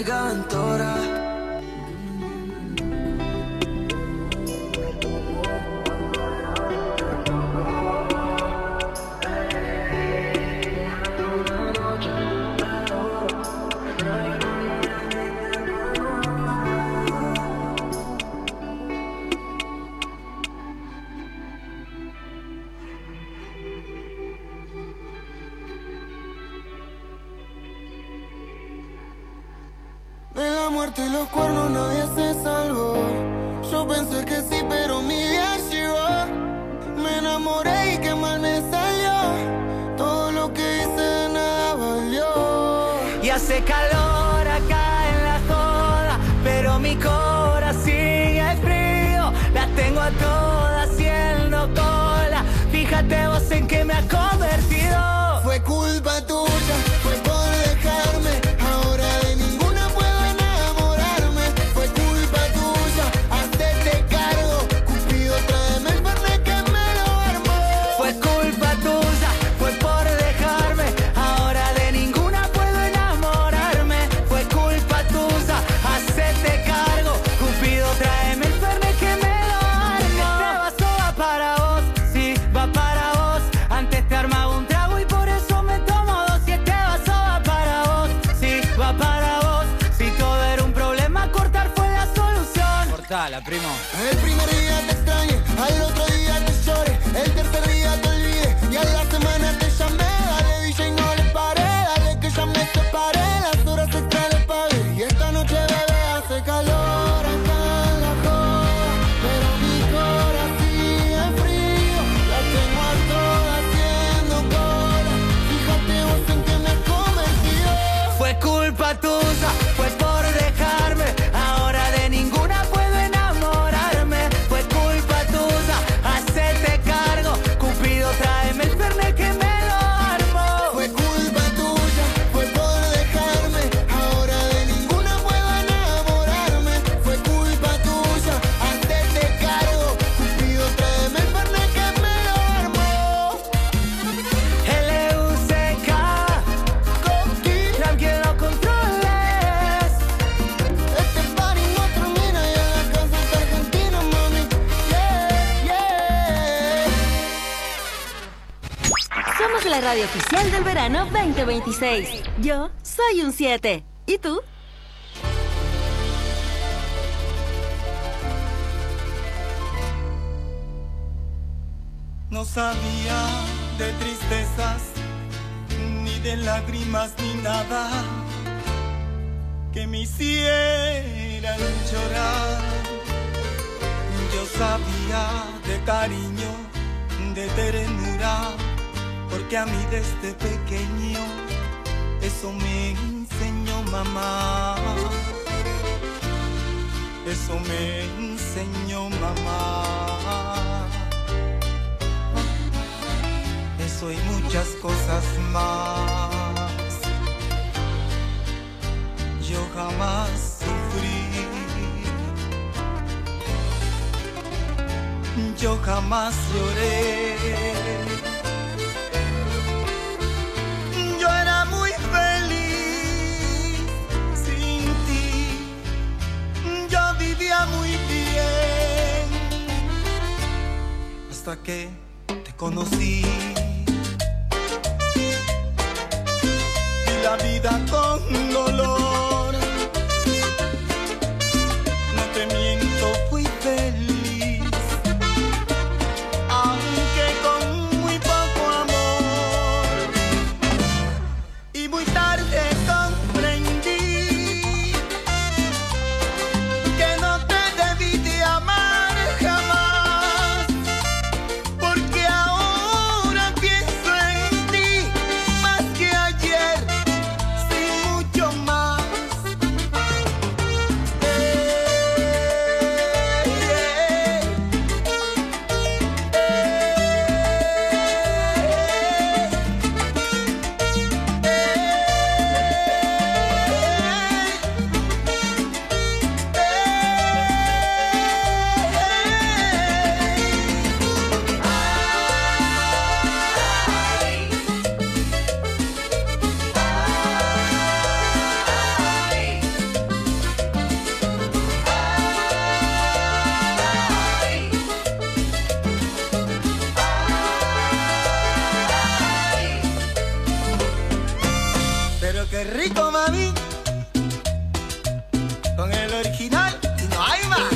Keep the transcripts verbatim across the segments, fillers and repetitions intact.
Gargantora. Y los cuernos nadie se salvó. Yo pensé que sí, pero mi día llegó. Me enamoré y qué mal me salió. Todo lo que hice de nada valió. Y hace calor acá en la joda, pero mi cora sigue frío. Las tengo a todas haciendo cola. Fíjate vos en qué me ha convertido. Fue culpa tuya, fue por dejarme. Ahora de ninguna puedo enamorarme. Fue culpa tuya, hacete cargo. Cupido, tráeme el fernet que me lo armó. Fue culpa tuya, fue por dejarme. Ahora de ninguna puedo enamorarme. Fue culpa tuya, hacete cargo. Cupido, tráeme el fernet que me lo armó. Este vaso va para vos, sí, va para vos. Antes te armaba un trago y por eso me tomo dos. Y este vaso va para vos, sí, va para vos. Si todo era un problema, cortar fue la solución. Cortala, primo. El primer día te extrañé, al otro día te lloré. El tercer día te olvidé y a la semana te llamé. Dale D J, no le paré, dale que ya me separé. Las horas extra le pagué y esta noche, bebé, hace calor acá en la joda, pero mi corazón sigue frío. La tengo a todas haciendo cola. Fíjate vos en que me he convertido. Fue culpa tuya, fue por dejarme. Ahora de ninguna puedo enamorarme. Fue culpa tuya, hacete cargo. Cupido, tráeme el fernet que me lo armó. Fue culpa tuya, fue por dejarme. Ahora de ninguna puedo enamorarme. Fue culpa tuya, hacete cargo. Cupido, tráeme el fernet que me lo armó. L U C K, Coqui, que lo controles. este party no termina y en la casa está Argentina, mami. Yeah, yeah. Somos la radio oficial del verano veinte veintiséis. Yo soy un siete. ¿Y tú? No sabía de tristezas, ni de lágrimas, ni nada que me hicieran llorar. Yo sabía de cariño, de ternura, porque a mí desde pequeño eso me enseñó mamá. Eso me enseñó mamá. Eso y muchas cosas más. Yo jamás sufrí. Yo jamás lloré. Yo era muy feliz sin ti. Yo vivía muy bien hasta que te conocí. Y la vida con dolor, no te miento, fui feliz, aunque con muy poco amor. Y muy tarde comprendí que no te debí de amar jamás, porque ahora pienso en ti más que ayer, sin original y no hay más.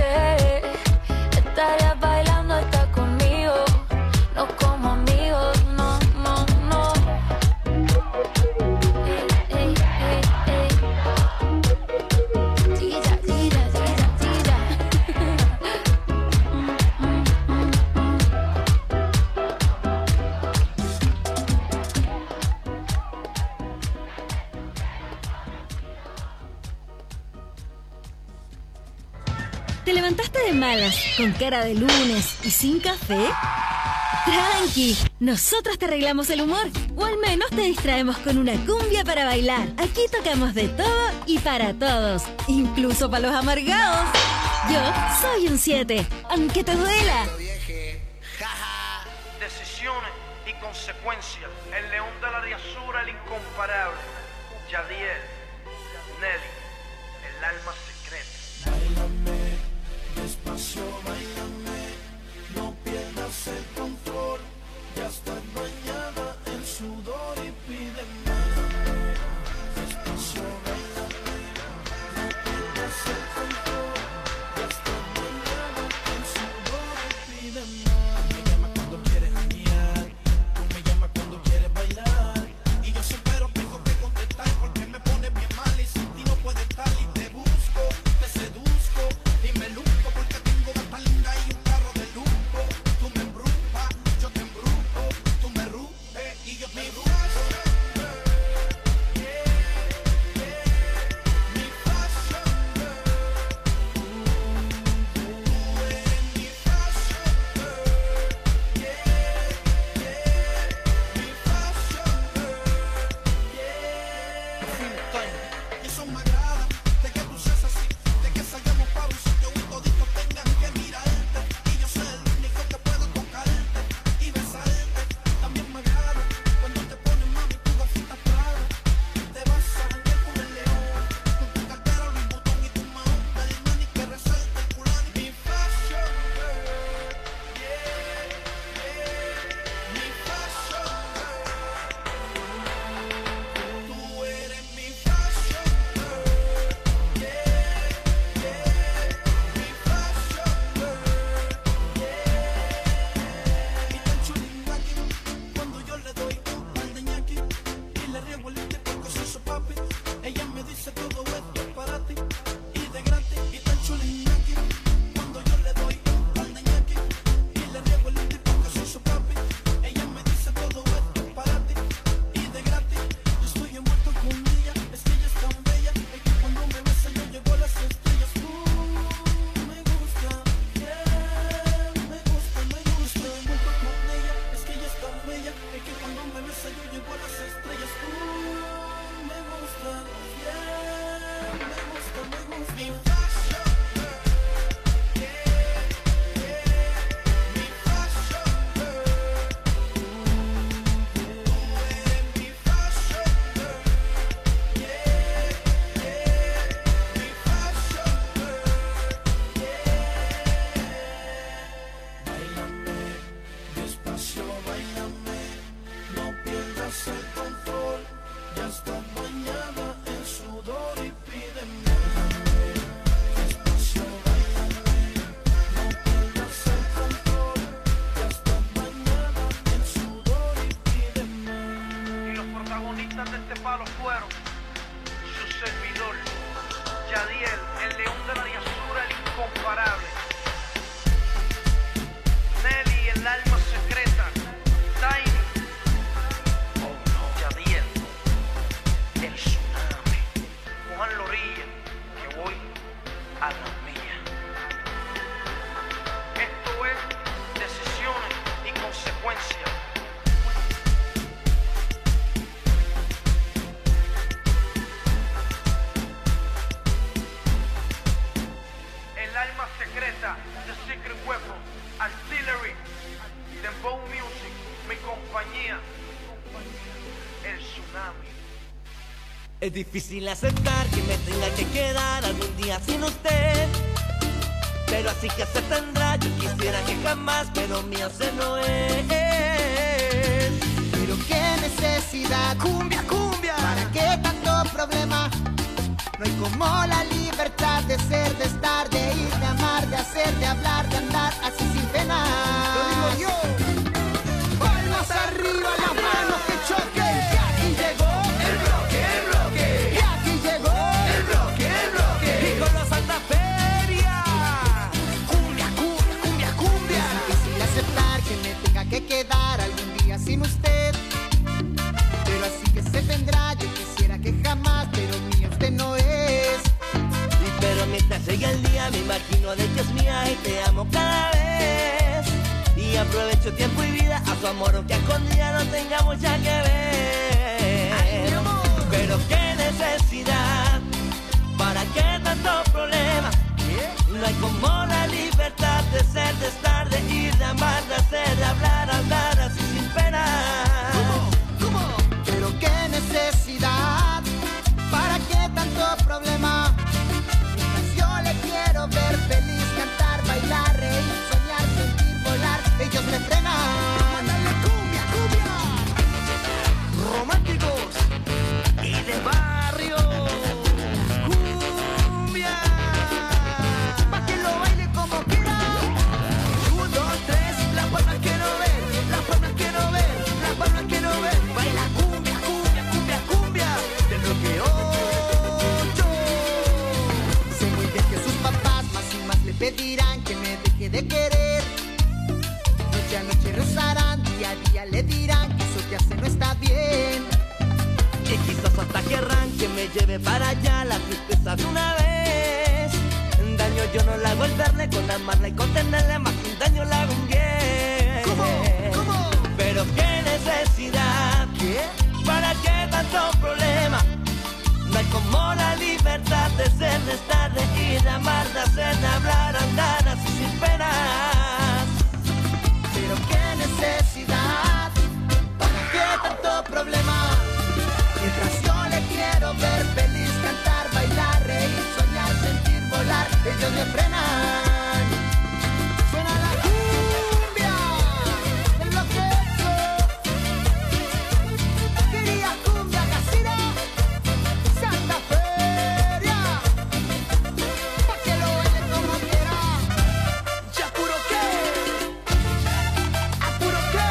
Seguramente estarías bailando hasta conmigo, no como amigos. ¿Te levantaste de malas, con cara de lunes y sin café? Tranqui, nosotros te arreglamos el humor, o al menos te distraemos con una cumbia para bailar. Aquí tocamos de todo y para todos, incluso para los amargados. Yo soy un siete, aunque te duela. Decisiones y consecuencias. El león de la diasura, el incomparable. Yadiel, Nelly, el alma secreta. Báilame, despacio, báilame. No pierdas el control. Ya está bañada en sudor y pídeme. Despacio, báilame. No pierdas el control. Ya está bañada en sudor y pídeme. Me llama cuando quieres janguear. Tú me llamas cuando quieres bailar. Y yo siempre tengo que contestar porque me pone bien mal y sin ti no puedo estar. Y te busco, te seduzco y me luzco porque tengo gata linda y un carro de lujo. Tú me embrujas, yo te embrujo. Tú me ruges y yo te rujo. Mi fashion girl. Tú eres mi fashion girl. Yeah, yeah. Mi fashion girl. Yeah. Y eso me agrada, de que tú seas así, de que salgamos para un sitio y toditos tengan que mirarte. Y yo soy el único que puedo tocarte y besarte. También me agrada cuando te pones mami tu gafita Prada. Te vas a janguear con el león, con tu cartera Louis Vuitton y tu mahón del mani que resalta el culán. Mi fashion girl, yeah, yeah. Mi fashion girl. Tú eres mi fashion girl, yeah, yeah. Mi fashion girl, yeah. Y tan chulinga que cuando yo le doy un par de ñaki y le riego el lente porque soy su papi, ella me dice todo esto es para ti y de gratis. Y tan chulinga que cuando yo le doy un par de ñaki y le riego el lente porque soy su papi, ella me dice todo esto es para ti y de gratis. Yo estoy envuelto con ella, es que ella es tan bella, es que cuando me besa yo llego a las estrellas. Tú me gusta, yeah, me gusta, me gusta. Estoy envuelto con ella, es que ella es tan bella, es que cuando me besa yo llego a las estrellas. Tú me gusta, yeah, me gusta, me gusta. Mi fashion girl, yeah, yeah. Mi fashion girl. Tú eres mi fashion girl, yeah, yeah. Mi fashion girl, yeah. Báilame, despacio, báilame. No pierdas el control. Ya estás bañada en sudor y pídeme. Despacio, báilame. No pierdas el control. Ya estás bañada en sudor y pídeme. Y los protagonistas de este palo fueron su servidor, Yadiel, el león de la diasura, el incomparable. Nelly, el alma secreta. Tiny, oh no, Yadiel, el tsunami. Cojan la orilla, que voy a la mía. Esto es decisiones y consecuencias. El alma secreta, The Secret Weapon, Artillery, Dembow Music, mi compañía, el tsunami. Es difícil aceptar que me tenga que quedar algún día sin usted, pero así que se tendrá. Yo quisiera que jamás, pero mío se no es. Pero qué necesidad, Cumbia, cumbia. ¿para qué tanto problema? No hay como la libertad de ser, de estar, de ir, de amar, de hacer, de hablar, de andar así sin pena. Lo digo yo. Palmas arriba, las manos que choquen. Y aquí llegó el bloque, el bloque. Y aquí llegó El bloque, el bloque. Y con los Santa Feria. Cumbia, cumbia, cumbia, cumbia. Es difícil aceptar que me tenga que quedar algún día sin usted, pero así que se vendrá. Yo quisiera que jamás, pero mío usted no es. Pero mientras llegue sigue el día, me imagino de que es mía y te amo cada vez. Y aprovecho tiempo y vida a tu amor, aunque a escondida no tengamos ya que ver. Ay, mi amor. Pero qué necesidad, ¿para qué tanto problema? No hay como la libertad de ser, de estar, de ir, de amar, de hacer, de hablar, andar así sin pena. ¿Cómo? ¿Cómo? Pero qué necesidad, ¿para qué tanto problema? Mientras yo le quiero ver feliz, cantar, bailar, reír, soñar, sentir, volar, ellos me frenan. ¡Mándale cumbia, cumbia! Románticos y de barrio. Cumbia. Pa' que lo baile como quiera. Un, dos, tres, las palmas quiero ver, las palmas quiero ver, las palmas quiero ver. Baila cumbia, cumbia, cumbia, cumbia. Del bloque ocho. Sé muy bien que sus papás más y más le pedirán que me deje de querer. Noche a noche rezarán, día a día le dirán que eso que hace no está bien. Y quizás hasta querrán que me lleve para allá la tristeza de una vez. Daño yo no le hago el verle, con amarla y con tenerle, más que un daño le hago un bien. ¿Cómo? ¿Cómo? Pero qué necesidad, ¿Qué? ¿para qué tanto problema? No hay como la libertad de ser, de estar, de ir, de amar, de hacer, de hablar, andar así sin penas. Pero qué necesidad, ¿para qué tanto problema? Mientras yo le quiero ver feliz, cantar, bailar, reír, soñar, sentir, volar, ellos me frenan. Suena la cumbia, el bloqueo. Quería cumbia casera, Santa Feria, pa' que lo baile como quiera. Ya puro qué, ¿Apuro qué?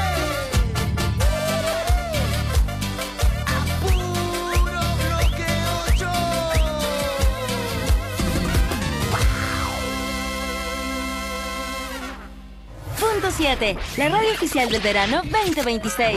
puro bloque ocho. Punto siete, la radio oficial del verano veinte veintiséis.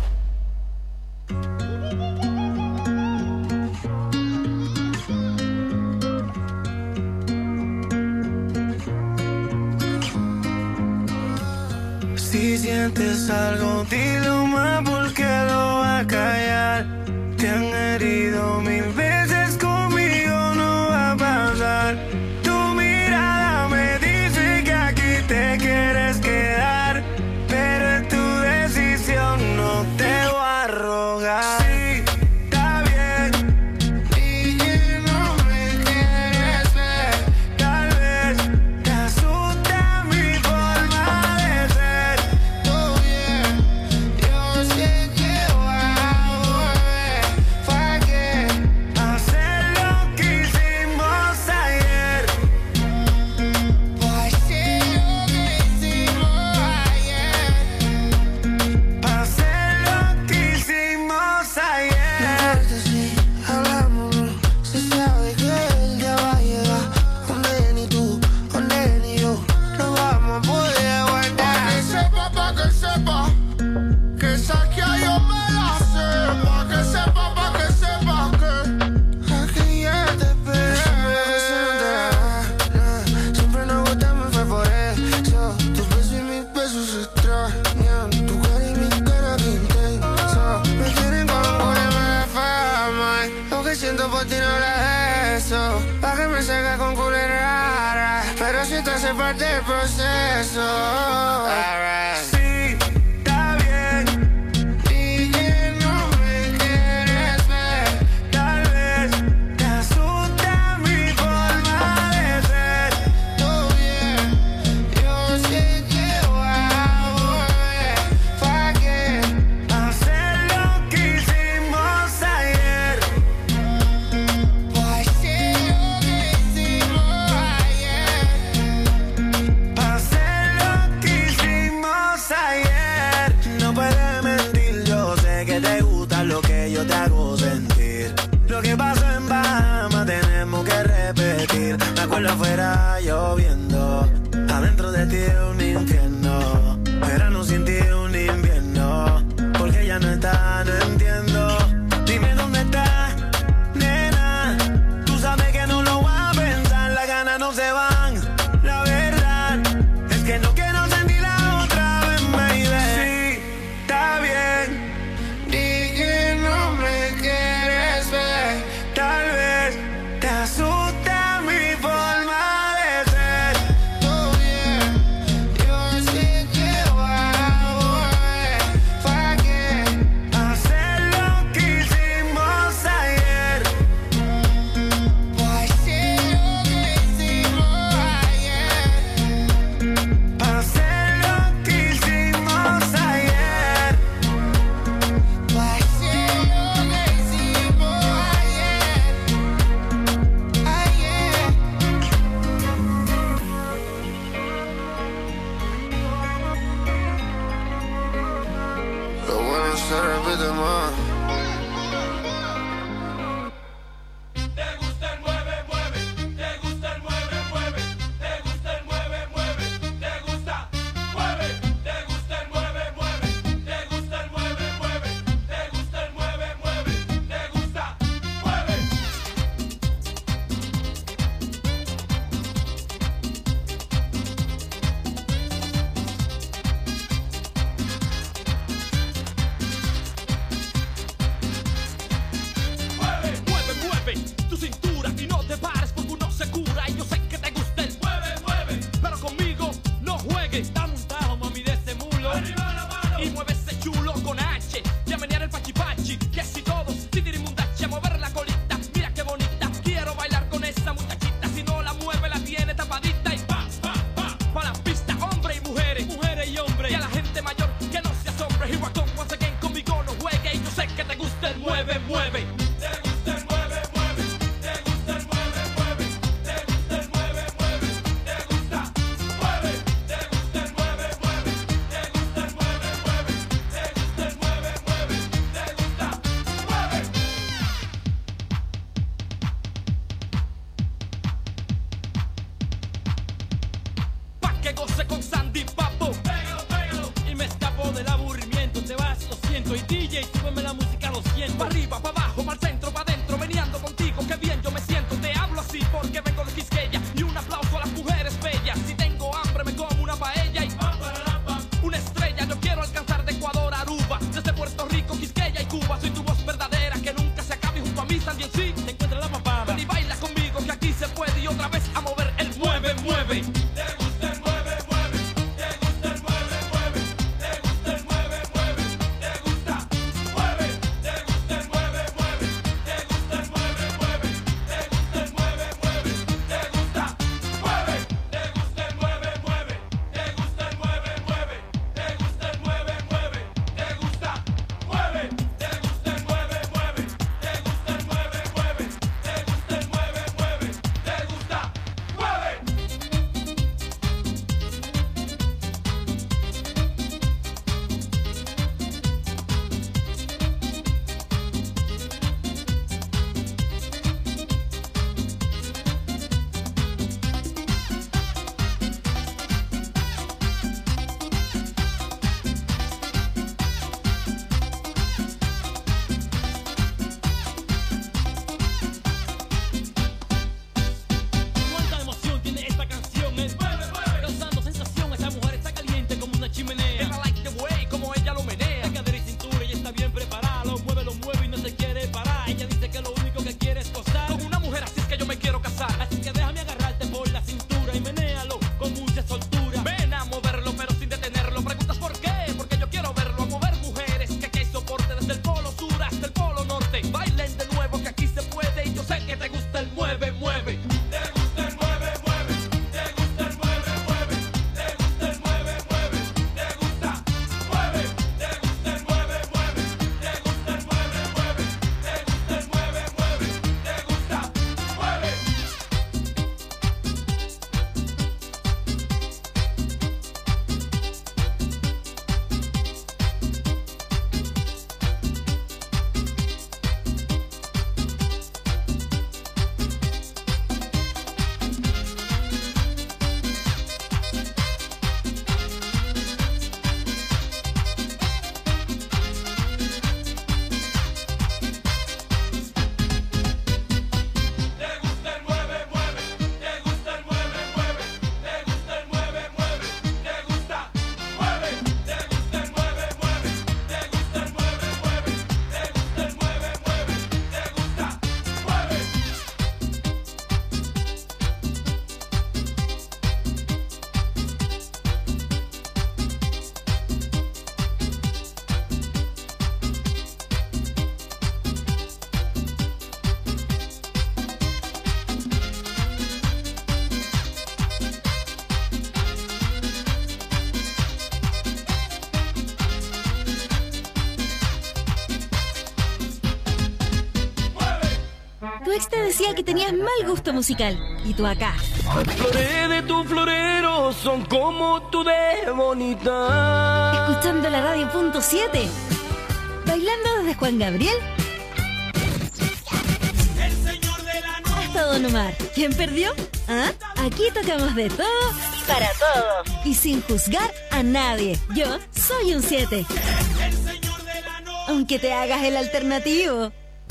Si sientes algo, dilo más porque lo va a callar. Te han herido mil veces, conmigo no va a pasar. Tu mirada me dice que aquí te quieres quedar, pero es tu decisión, no te voy a rogar. Sí, está bien, y que no me quieres ver. Tal vez te asusta mi forma de ser. Todo bien, yo sé que voy a volver. ¿Para qué hacer lo que hicimos ayer? ¿Para hacer lo que hicimos ayer? ¿Para hacer lo que hicimos ayer? Sí, hablamos, se sabe que el día va a llegar donde ni tú, donde ni yo no vamos a poder aguantar. Pa' que sepa, pa' que sepa, que esa que yo me la sé. Pa' que sepa, pa' que sepa que aquí ya te esperé. Siempre nos gustamos, fue por eso. Tus besos y mis besos se extrañan. Tu cara y mi cara que intensa. Me quieren con culebra de fama. Lo que siento por ti no la eso. Pa' que me salga con culebra rara. Pero si te hace parte del proceso. Sí, está bien. Y que no me quieres ver. Tal vez te asusta mi forma de ser. Todo bien, yo sé que voy a volver. ¿Para qué hacer lo que hicimos ayer? ¿Para hacer lo que hicimos ayer? ¿Para hacer lo que hicimos se repite más. Tu ex te decía que tenías mal gusto musical. Y tú acá. Las flores de tu florero son como tú de bonita. Escuchando la radio punto siete. Bailando desde Juan Gabriel El señor de la noche. hasta Don Omar. ¿Quién perdió? ¿Ah? Aquí tocamos de todo y para todos. Y sin juzgar a nadie. Yo soy un siete. El señor de la noche. Aunque te hagas el alternativo.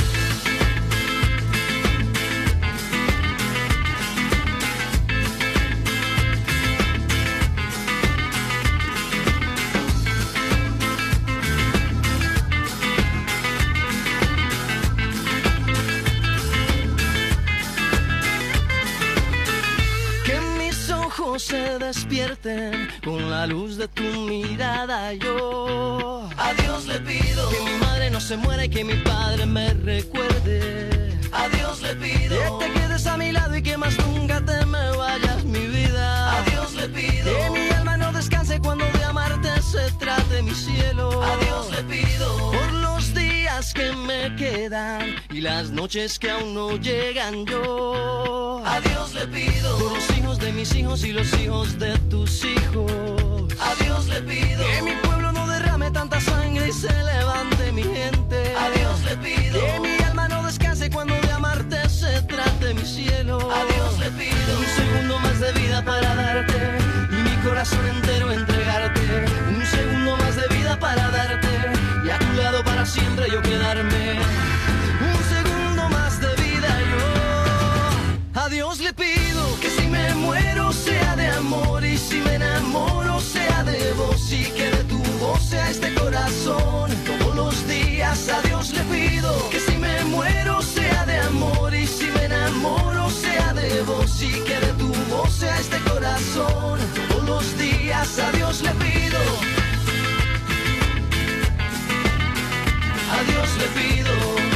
Se despierten con la luz de tu mirada. Yo a Dios le pido que mi madre no se muera y que mi padre me recuerde. A Dios le pido que te quedes a mi lado y que más nunca te me vayas, mi vida. A Dios le pido que mi alma no descanse cuando de amarte se trate, mi cielo. A Dios le pido por los días que me quedan y las noches que aún no llegan. Yo a Dios le pido por los hijos de mis hijos y los hijos de tus hijos. A Dios le pido que mi pueblo no derrame tanta sangre y se levante mi gente. A Dios le pido que mi alma no descanse cuando de amarte se trate, mi cielo. A Dios le pido un segundo más de vida para darte y mi corazón entero entregarte. Un segundo más de vida para darte y a tu lado para siempre yo quedarme. Un segundo más de vida yo a Dios le pido que si me muero sea de amor y si me enamoro sea de vos y que de tu voz sea este corazón. Todos los días a Dios le pido que si me muero sea de amor y si me enamoro sea de vos y que de tu voz sea este corazón. Todos los días a Dios le pido. A Dios le pido.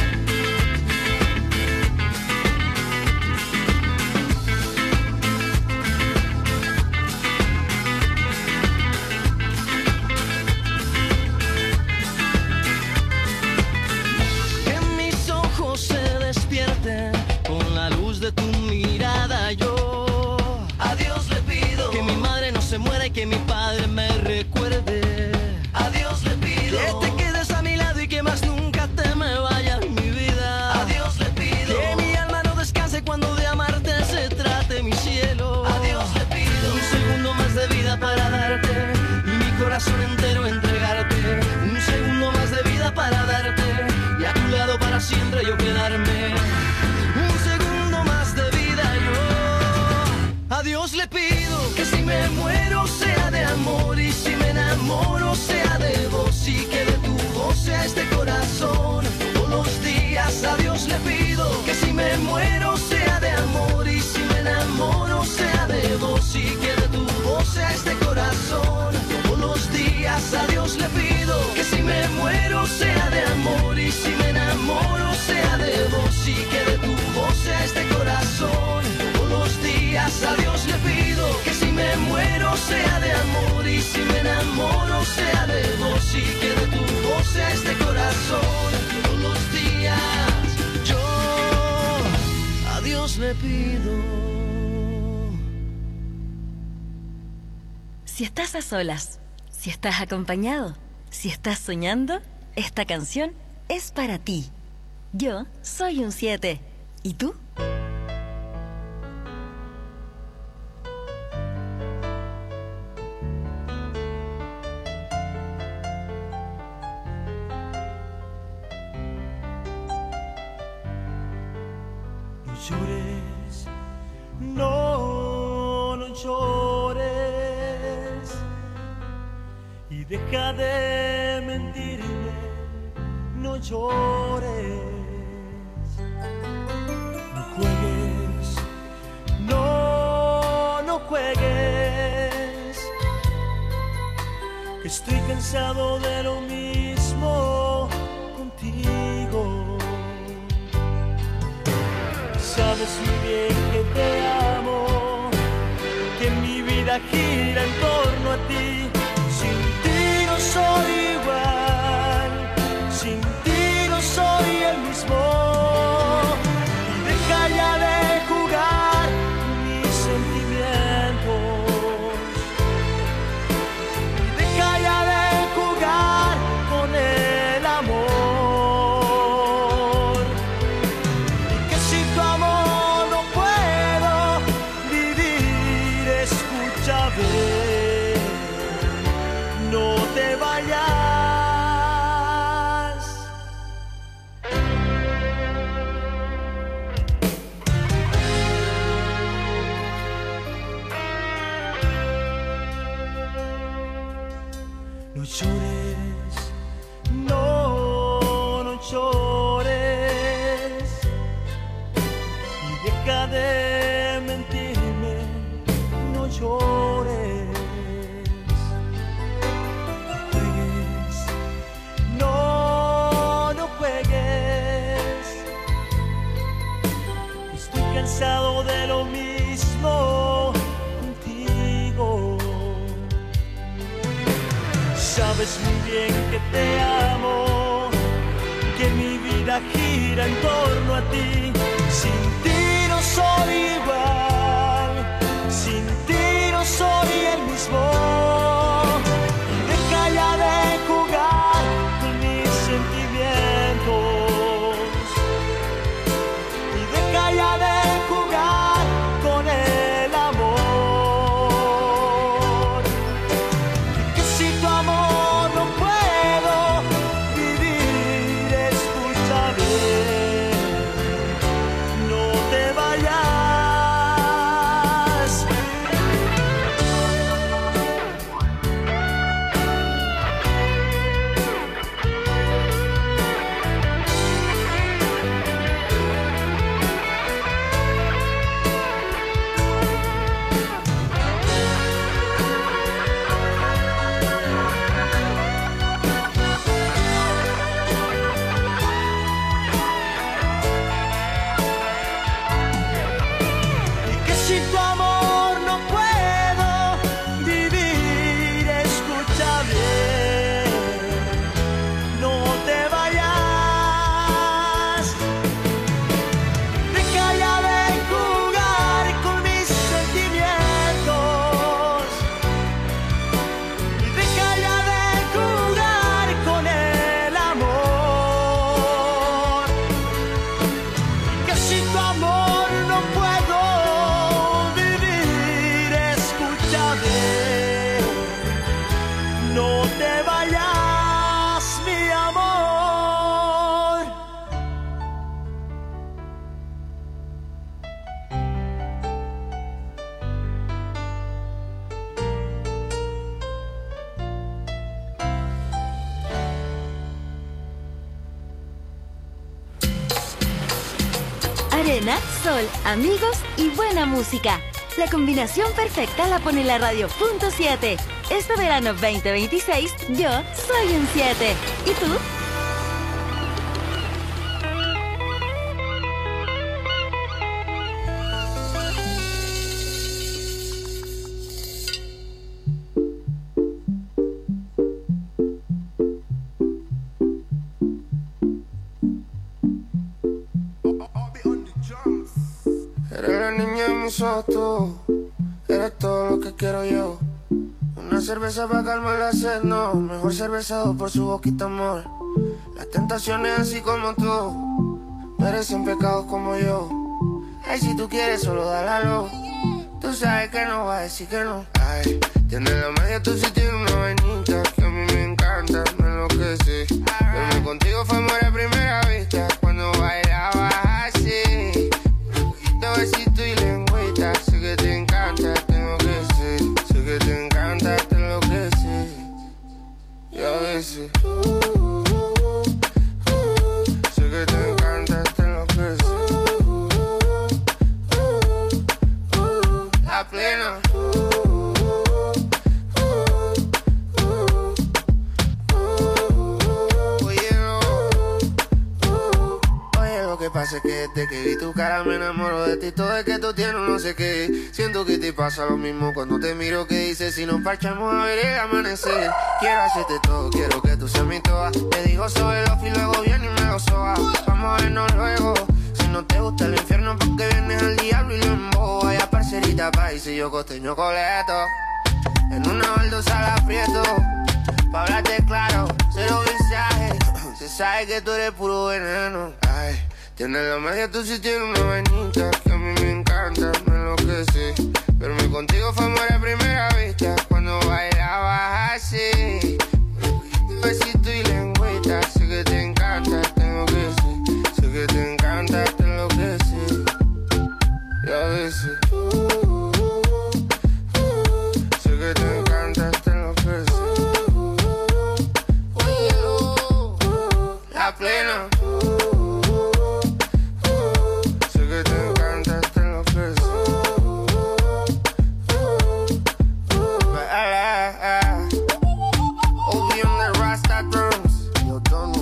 Con la luz de tu mirada yo a Dios le pido que mi madre no se muera y que mi padre me recuerde. A Dios le pido que te quedes a mi lado y que más nunca te me vayas, mi vida. A Dios le pido que mi alma no descanse cuando de amarte se trate, mi cielo. A Dios le pido un segundo más de vida para darte y mi corazón entero entregarte. Un segundo más de vida para darte y a tu lado para siempre yo quedarme. Un segundo más de vida yo a Dios le pido que si me muero sea de amor y si me enamoro sea de vos y que de tu voz sea este corazón. Todos los días a Dios le pido que si me muero sea de amor y si me enamoro sea de vos y que de tu voz sea este corazón. Todos los días a Dios le pido que si me muero sea de amor y si me enamoro sea de vos y que de tu voz sea este corazón. Todos los días a Dios le pido que si me muero sea de amor y si me enamoro sea de vos y que de tu voz sea este corazón. Todos los días yo a Dios le pido. Si estás a solas, si estás acompañado, si estás soñando, esta canción es para ti. Yo soy un siete. ¿Y tú? No llores, no, no llores y deja de mentirme, no llores, no juegues, no, no juegues, que estoy cansado de lo mismo contigo. Sabes muy bien que te amo, que mi vida gira en torno a ti. Sin ti no soy igual, sin ti no soy el mismo. Y deja ya de jugar con mis sentimientos. Y deja ya de jugar con el amor. sabes muy bien que te amo, que mi vida gira en torno a ti. Sin ti no soy igual, sin ti no soy el mismo. Deja ya de jugar con mis sentimientos y deja ya de jugar con el amor. Que si tu amor no puedo vivir, escucha bien, no te vayas. Y que si tu amor no puedo vivir, escucha bien, no te vayas. Deja ya de jugar con mis sentimientos y deja ya de jugar con el amor. Que si tu amor no puedo vivir, escúchame, no te vayas, mi amor. Arena, sol, amigos y buena música. La combinación perfecta la pone la radio punto siete. Este verano veinte veintiséis, yo soy un siete. ¿Y tú? Eres la niña de mis ojos, tú. Eres todo lo que quiero yo. Una cerveza para calmar la sed, no. Mejor cervezado por su boquita, amor. Las tentaciones así como tú merecen pecados como yo. Ay, si tú quieres, solo dale a lo. Tú sabes que no va a decir que no. Ay, tienes la magia, tú sí tienes una vainita que a mí me encanta, me enloquece. Verme contigo fue amor a primera vista cuando bailabas así. Besito y lengüita, sé que te encanta, tengo que ser. Sé que te encanta, te enloquece. Y a veces uh, uh, uh, uh, sé que te encanta, te enloquece. uh, uh, uh, uh, La plena. uh, uh, uh, uh, uh, Oye, no. uh, Oye, lo que pasa es que desde que vi tu cara me enamoro de ti. Todo es que tú tienes no sé qué. Siento que te pasa lo mismo cuando te miro. Que dices, si nos parchamos a ver el amanecer. Quiero hacerte todo, quiero que tú seas mi toa. Te digo sobre los y luego viene y me lo soba. Vamos a vernos luego. Si no te gusta el infierno, porque vienes al diablo y lo embobo. Vaya parcerita país y yo costeño coleto. En una baldosa la aprieto. Pa' hablarte claro, cero mensajes. Se sabe que tú eres puro veneno. Ay, tienes la magia, tú sí tienes una vainita que a mí me encanta, me enloquece. Verme contigo fue amor a primera vista cuando bailabas así. Besito y lengüita, sé que te encanta, tengo que ser. Sé que te encanta, te enloquece. Y a veces uh, uh, uh, uh, sé que te encanta, te enloquece. uh, uh, uh, uh, La plena. Obi on the Rasta drums. Yo, don't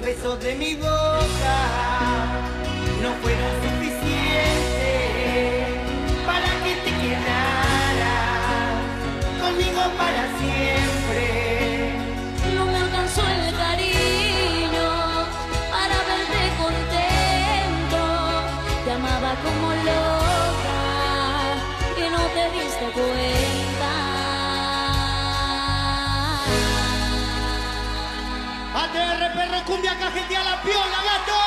besos de mi boca no fueron suficientes para que te quedaras conmigo para siempre. No me alcanzó el cariño para verte contento. Te amaba como loca y no te diste cuenta. A T R P R Cumbia cajetea la piola, gato.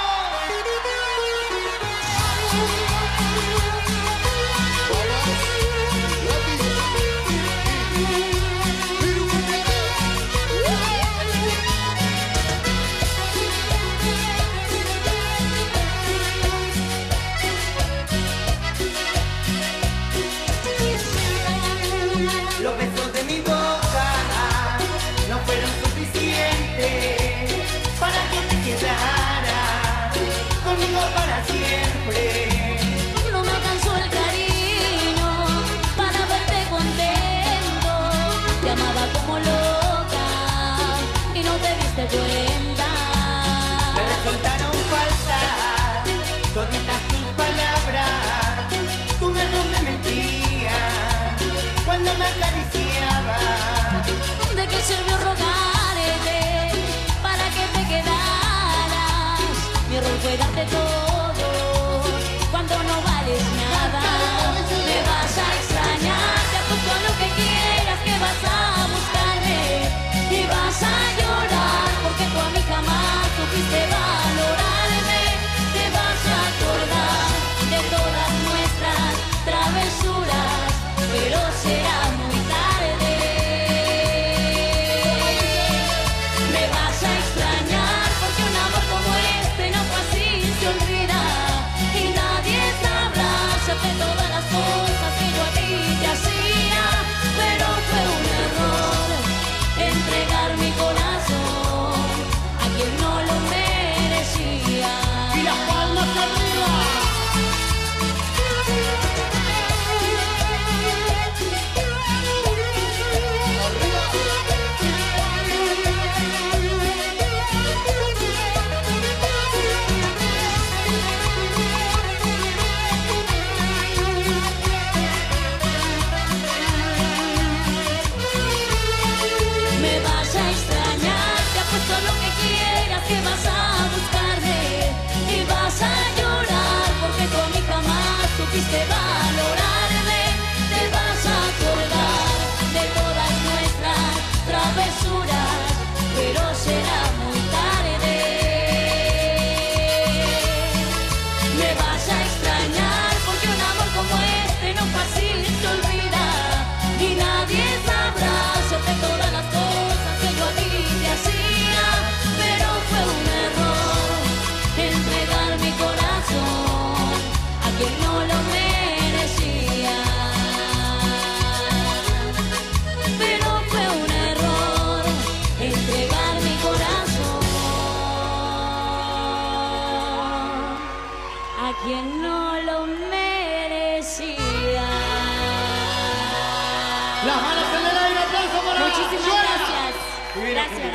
Los besos de mi boca no fueron suficientes para que te quedaras conmigo para siempre. No me alcanzó el cariño para verte contento. Te amaba como loca y no te diste cuenta. Me resultaron falsas toditas tus palabras. Tu mano me mentía cuando me acariciaba. ¿De qué sirvió rogarte para que te quedaras? Mi error fue darte todo cuando no vales nada. Me vas a extrañar, te apuesto a lo que quieras que vas a buscarme y vas a llorar porque tú a mí jamás supiste valorarme. Te vas a acordar de todas nuestras travesuras, pero será muy tarde. Me vas a extrañar porque un amor como este no fue así, se olvida y nadie sabrá hacerte todas las cosas que yo a ti te hacía. Pero fue un error entregar mi corazón a quien no lo merecía. Y las palmas arriba. Me vas a extrañar, te apuesto a lo que quieras que vas a buscarme y vas a llorar porque tú a mí jamás supiste valorarme. Te vas a acordar de todas nuestras travesuras, pero será muy tarde. Me vas a extrañar porque un amor como este no fácil se olvida y nadie sabrá hacerte todas las cosas que yo a ti te hacía. Pero fue un error entregar mi corazón a quien no lo merecía. Pero fue un error entregar mi corazón a quien no lo merecía. Las manos en el aire, aplauso para Muchísimas Joana. gracias. Gracias.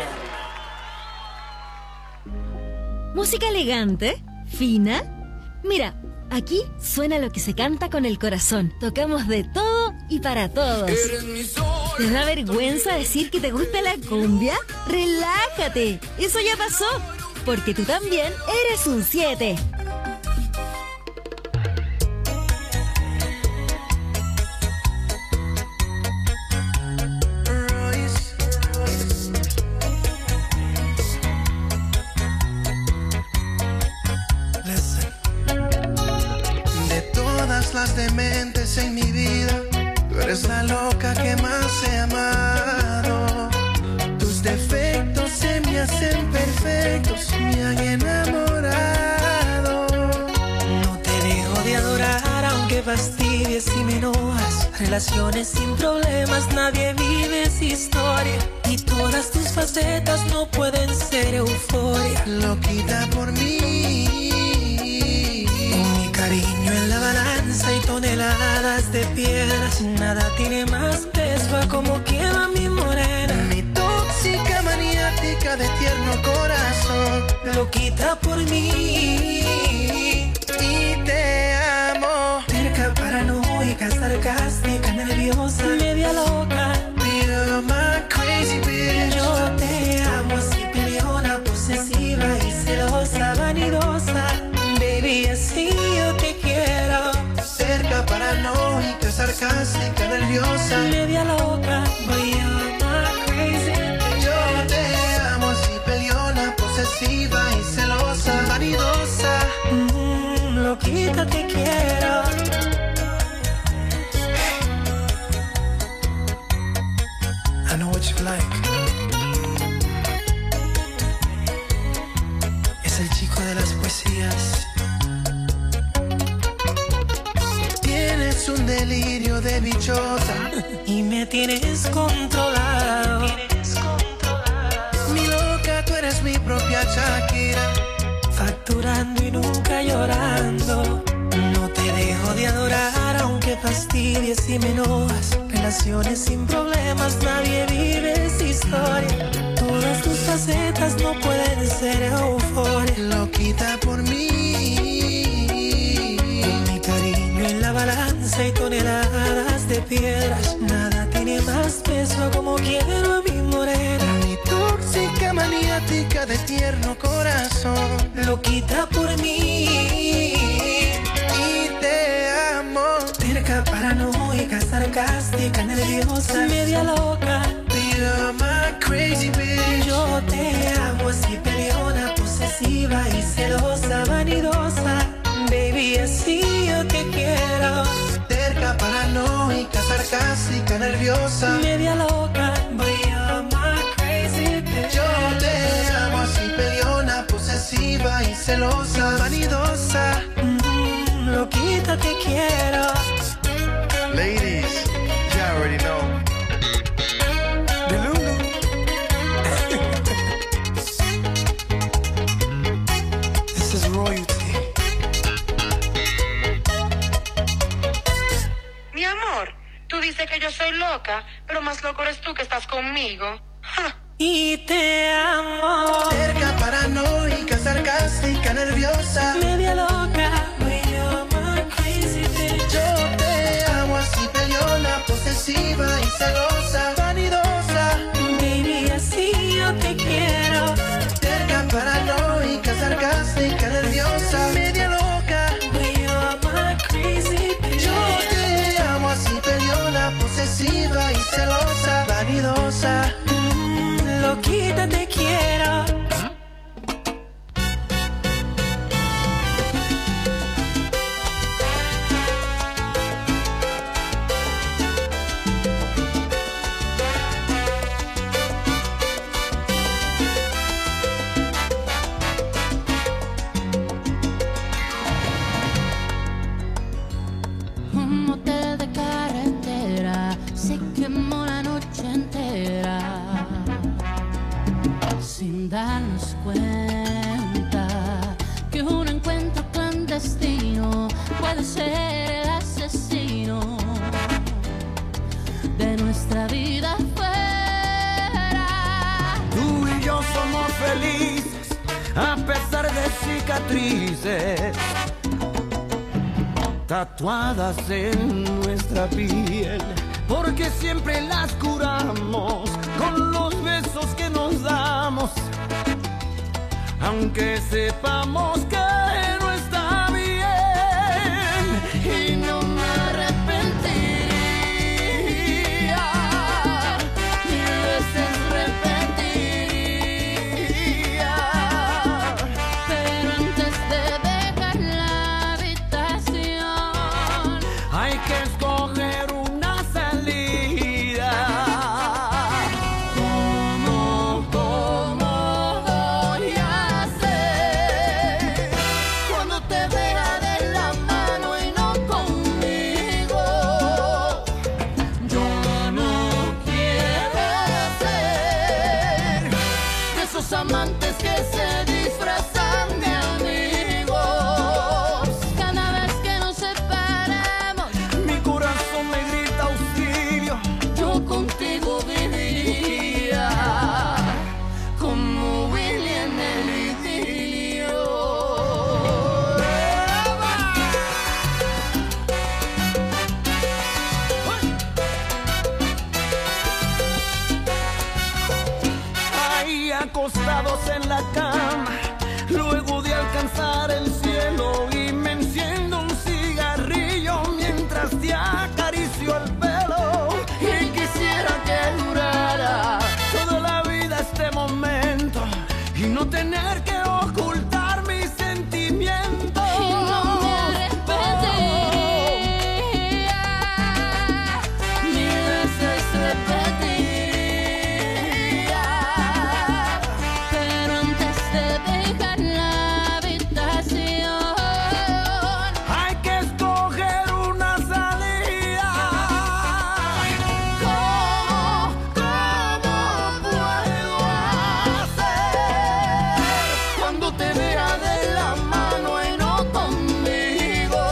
Música elegante, fina. Mira, aquí suena lo que se canta con el corazón. Tocamos de todo y para todos. ¿Te da vergüenza decir que te gusta la cumbia? ¡Relájate! Eso ya pasó, porque tú también eres un siete. De todas las dementes en mi vida, tú eres la loca que más he amado. Tus defectos se me hacen perfectos, me han enamorado. No te dejo de adorar aunque fastidies y me enojas. Relaciones sin problemas, nadie vive esa historia. Y todas tus facetas no pueden ser euforia. Loquita por mí, con mi cariño en la balanza y toneladas de piedras, nada tiene más peso a como quema mi morena. mi tóxica maniática de tierno corazón. loquita por mí. Y te amo. Terca, paranoica, sarcástica, nerviosa, media loca. You're my crazy bitch. Yo te amo así, peleona, posesiva y celosa, vanidosa. Baby, así yo te quiero. Cerca, paranoica, sarcástica, nerviosa, media loca. But you're my crazy bitch. Yo te amo así, peleona, posesiva y celosa, vanidosa. Mm, loquita te quiero. I know what you like. Es el chico de las poesías. Tienes un delirio de bichota y me tienes controlado. Mi loca, tú eres mi propia Shakira. Facturando y nunca llorando. No te dejo de adorar aunque fastidies y me enojas. Relaciones sin problemas, nadie vive esa historia. Todas tus facetas no pueden ser euforia. Loquita por mí. Mi cariño en la balanza y toneladas de piedras. Nada tiene más peso como quiero a mi morena. Mi tóxica maniática de tierno corazón. Loquita por mí. Y te amo. Terca, paranoica, sarcástica, nerviosa, media loca. You're my crazy bitch. Yo te amo así, peleona, posesiva y celosa, vanidosa. Baby, así yo te quiero. Terca, paranoica, sarcástica, nerviosa, media loca. But you're my crazy bitch. Yo te amo así, peleona, posesiva y celosa, vanidosa. Mm, loquita te quiero. Ladies, you already know. De Lulu. This is royalty. Mi amor, tú dices que yo soy loca, pero más loco eres tú que estás conmigo. ¡Ja! Y te amo. Cerca, paranoica, sarcástica, nerviosa, media loca. But you're my crazy bitch. yo te amo así, peleona, posesiva y celosa, vanidosa. Baby, así yo te quiero. Cerca, paranoica, sarcástica, nerviosa, media loca. But you're my crazy bitch. Yo te amo así, peleona, posesiva y celosa, vanidosa. Mm, loquita te quiero. Un motel de carretera se quemó la noche entera sin darnos cuenta que un encuentro clandestino puede ser el asesino de nuestra vida fuera. Tú y yo somos felices a pesar de cicatrices tatuadas en nuestra piel, porque siempre las curamos con los besos que nos damos, aunque sepamos que no está bien. Y no me arrepentiría, mil veces repetiría, Pero antes de dejar la habitación hay que escoger una salida. ¿Cómo, cómo voy a hacer acostados en la cama, luego de alcanzar el cielo, y me enciendo un cigarrillo mientras te acaricio el pelo. Y quisiera que durara toda la vida este momento y no tener que ocultar mis sentimientos. Y no me arrepentiría, mil veces repetiría, pero antes de dejar la habitación hay que escoger una salida. ¿Cómo, ¿Cómo puedo hacer cuando te vea de la mano y no conmigo?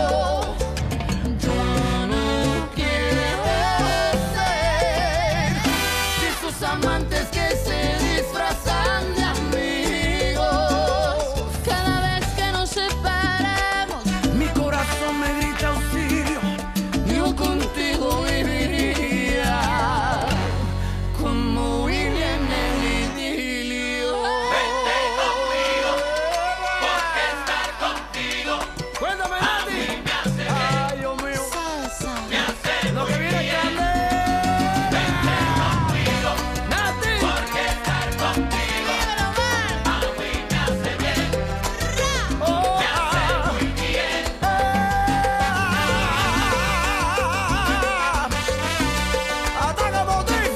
yo no quiero Ser de esos amantes que se disfrazan de amigos. cada vez que nos separamos? Mi corazón me grita auxilio, yo contigo viviría como William en el idilio. Vente conmigo, porque estar contigo. Cuéntame, Nati. Ay, Dios mío. Me hace lo que viene grande. Vente conmigo, Nati, porque estar contigo a mí me hace bien. Oh, me hace muy bien. Ataca, Motif.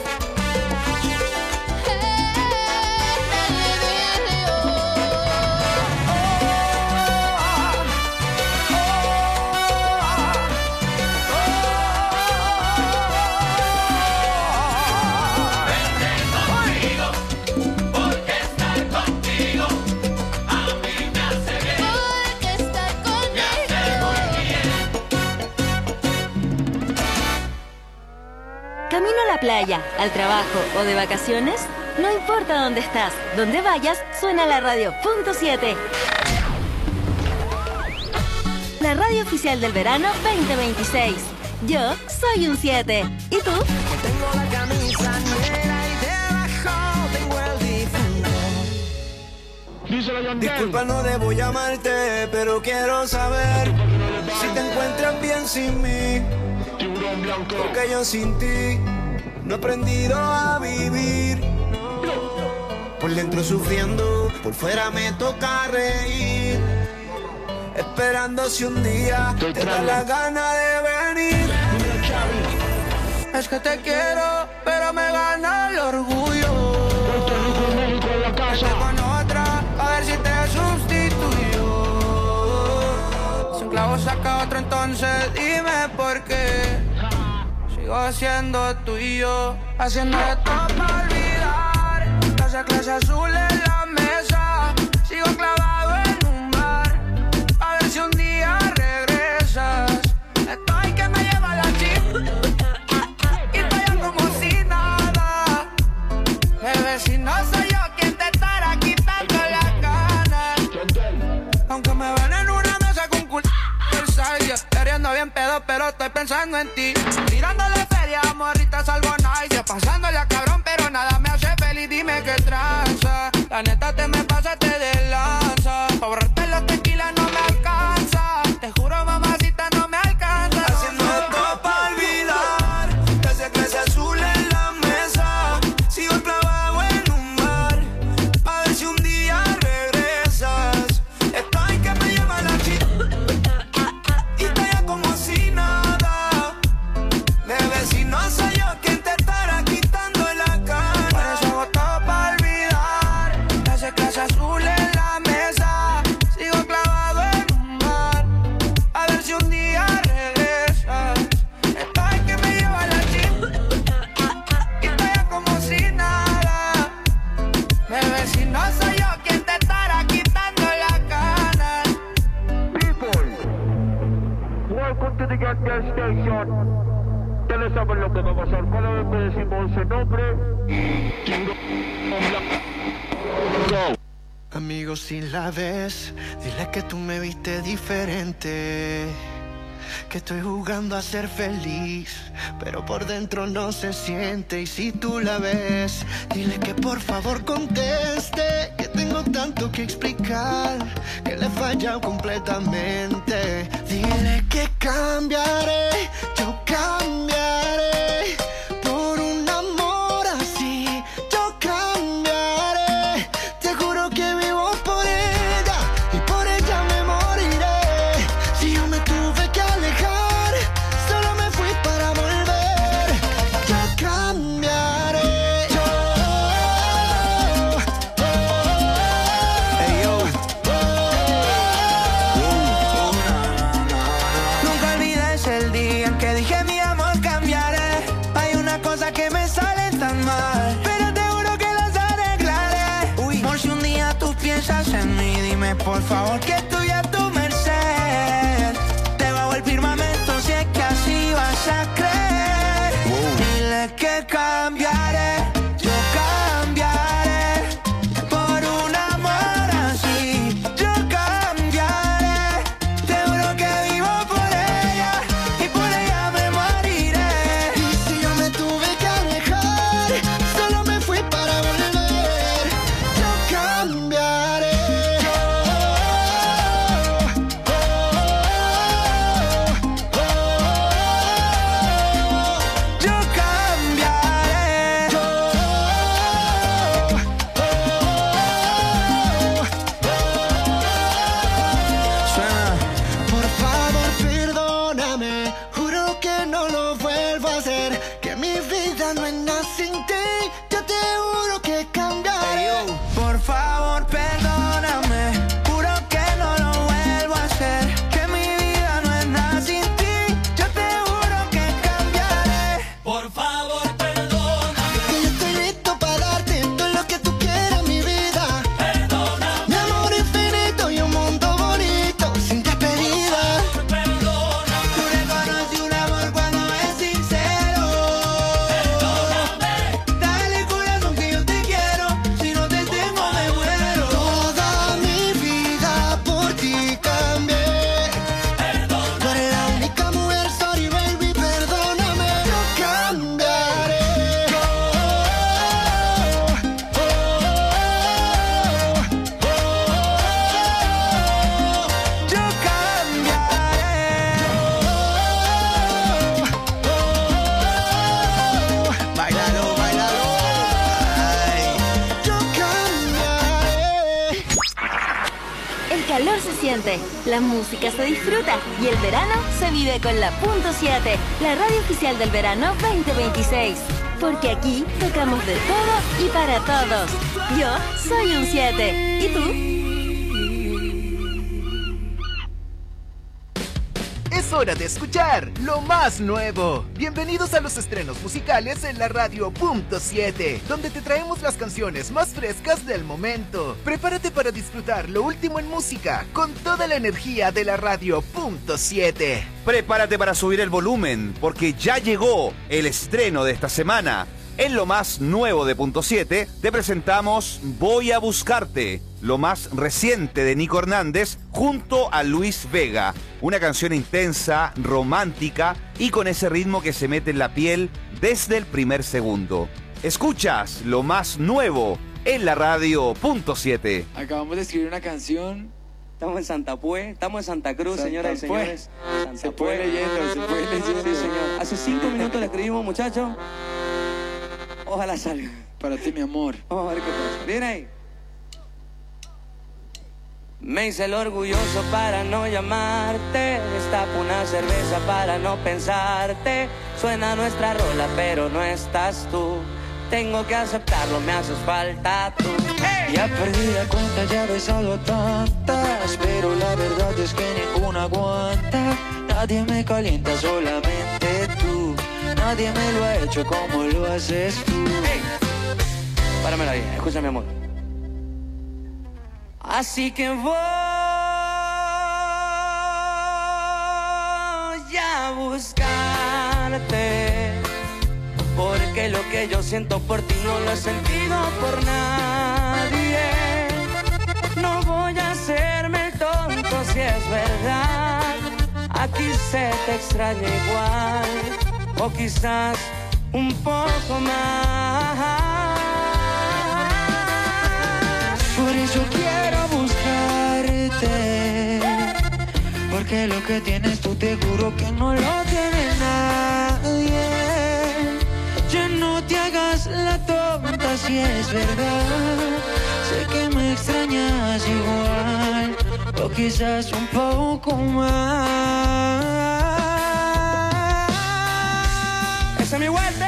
Porque estar contigo a mí me hace bien. Porque estar conmigo. ¿Camino a la playa, al trabajo o de vacaciones? No importa dónde estás, donde vayas, suena la radio punto siete. La radio oficial del verano veinte veintiséis. Yo soy un siete. ¿Y tú? Tengo la camisa negra y debajo tengo el difunto. Disculpa, no debo llamarte, pero quiero saber si te encuentras bien sin mí. Porque yo sin ti no he aprendido a vivir. Por dentro sufriendo, por fuera me toca reír. Esperando si un día te da la gana de venir. Es que te quiero, pero me gana el orgullo. Vete con otra, a ver si te sustituyo. Si un clavo saca otro, entonces dime por qué. Sigo siendo tuyo, haciendo de todo para olvidar. Clase, clase azul en la mesa, sigo clavado en un bar. A ver si un día regresas. Estoy que me lleva la chip y estoy como si nada. Bebé, si no soy yo quien te estará quitando las ganas. Aunque me ven en una mesa con culo yo queriendo bien pedo, pero estoy pensando en ti. Tirándole feria a morritas al bonai, pasándole a cabrón, pero nada me hace feliz. Dime qué tranza, la neta te me pasaste de lanza. Pa' borrarte los tequilas no me alcanza, te juro mamacita no me alcanza. Haciendo esto pa' olvidar, clase, clase azul en la mesa. Sigo clavado en un bar, a ver si un día regresas. Estoy que me lleva la chica y estoy ya como si nada. Bebé, si no soy yo quien te estará quitando la gana. Por eso hago todo pa' olvidar. Clase, clase azul en la mesa. Sigo clavado en un bar, a ver si un día regresas. Estoy que me lleva la chica y estoy ya como si nada. Bebé, si no soy yo quien te estará quitando la gana. Welcome to the gas gas station. Ya le saben lo que va a pasar. Cada vez que decimos ese nombre, go. Amigo, si la ves, dile que tú me viste diferente. que estoy jugando a ser feliz, pero por dentro no se siente. Y si tú la ves, dile que por favor conteste, que tengo tanto que explicar, que le he fallado completamente. Dile que cambiaré, yo cambiaré por un amor así. Yo cambiaré, te juro que vivo por ella y por ella me moriré. Si yo me tuve que alejar, solo me fui para volver. Yo cambiaré. Yo, oh, oh, hey, yo. Oh, oh. Nunca olvides el día en que dije mi amor cambiaré. Hay una cosa que me sale tan mal, pero te juro que las arreglaré. Uy, por si un día tú piensas en mí, dime por favor que estoy a tu merced. Te bajo el firmamento si es que así vas a creer. Dile que cambiaré, yo cambiaré por un amor así. Yo cambiaré, te juro que vivo por ella y por ella me moriré. Y si yo me tuve que alejar, solo me fui para volver. Yo cambiaré. Yo, oh, oh, oh. Yo cambiaré. Yo, oh, Suena. por favor perdóname, juro que no lo vuelvo a hacer, que mi vida no es nada sin ti. Yo te juro que cambiaré. Por favor, perdóname, juro que no lo vuelvo a hacer, que mi vida no es nada sin ti. Yo te juro que cambiaré. Por favor, perdóname, Que yo estoy listo para darte todo lo que tú quieras, mi vida. perdóname, Mi amor infinito y un mundo bonito sin despedida. perdóname. Tú reconoces un amor cuando es sincero. Perdóname. Dale corazón que yo te quiero, si no te tengo me muero. Toda mi vida por ti cambié. Tú eres la única mujer, sorry baby, perdóname. Yo cambiaré. Yo, oh, oh, oh. Yo cambiaré. Bailalo, bailalo. Ay. Yo cambiaré. El calor se siente, la música se disfruta y el verano se vive con la punto siete, la radio oficial del verano veinte veintiséis. Porque aquí tocamos de todo y para todos. Yo soy un siete. ¿Y tú? Es hora de escuchar lo más nuevo. Bienvenidos a los estrenos musicales en la radio punto siete, donde te traemos las canciones más frescas del momento. Prepárate para disfrutar lo último en música con toda la energía de la radio punto siete. Prepárate para subir el volumen, porque ya llegó el estreno de esta semana. En lo más nuevo de Punto siete, te presentamos Voy a Buscarte, lo más reciente de Nico Hernández junto a Luis Vega. Una canción intensa, romántica y con ese ritmo que se mete en la piel desde el primer segundo. Escuchas lo más nuevo en la radio Punto siete. Acabamos de escribir una canción. Estamos en Santa Pue, estamos en Santa Cruz, Santa señoras y Pue. señores. Santa Se fue Pue. leyendo, se fue leyendo. Sí, señor. Hace cinco minutos la escribimos, muchachos. Ojalá salga. Para ti, mi amor. Vamos a ver qué pasa. ¿Viene ahí? Me hice el orgulloso para no llamarte. Destapo una cerveza para no pensarte. Suena nuestra rola, pero no estás tú. Tengo que aceptarlo, me haces falta tú. Ya perdí la cuenta, ya he besado a tantas, pero la verdad es que ninguna aguanta. Nadie me calienta, solamente tú. Nadie me lo ha hecho como lo haces tú. Hey. Páramela ahí, escucha mi amor. Así que voy a buscarte, porque lo que yo siento por ti no lo he sentido por nadie. No voy a hacerme el tonto si es verdad. quise te extrañe igual, o quizás un poco más. Por eso quiero buscarte, porque lo que tienes tú te juro que no lo tiene nadie. Ya no te hagas la tonta si es verdad, sé que me extrañas igual, o quizás un poco más. ¡Esa es mi vuelta!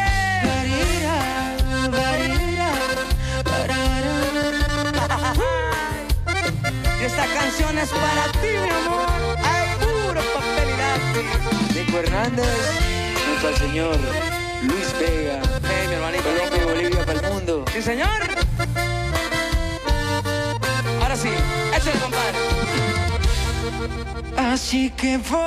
Y esta canción es para ti, mi amor. Ay, puro papel y lápiz. Nico Hernández, junto al señor Luis Vega. Hey, mi hermanito. Colombia y Bolivia para el mundo. Sí, señor. Ahora sí, échale, compadre. Así que voy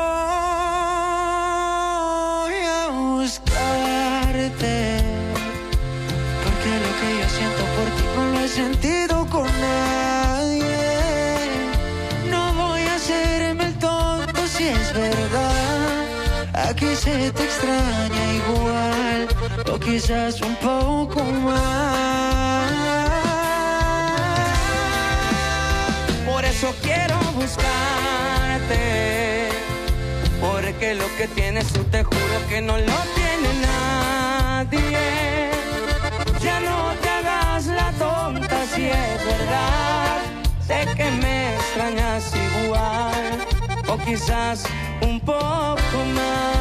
a buscarte, porque lo que yo siento por ti no lo he sentido con nadie. No voy a hacerme el tonto si es verdad, aquí se te extraña igual, o quizás un poco más. Por eso quiero buscarte, porque lo que tienes tú te juro que no lo tiene nadie. Ya no te hagas la tonta si es verdad, sé que me extrañas igual, o quizás un poco más.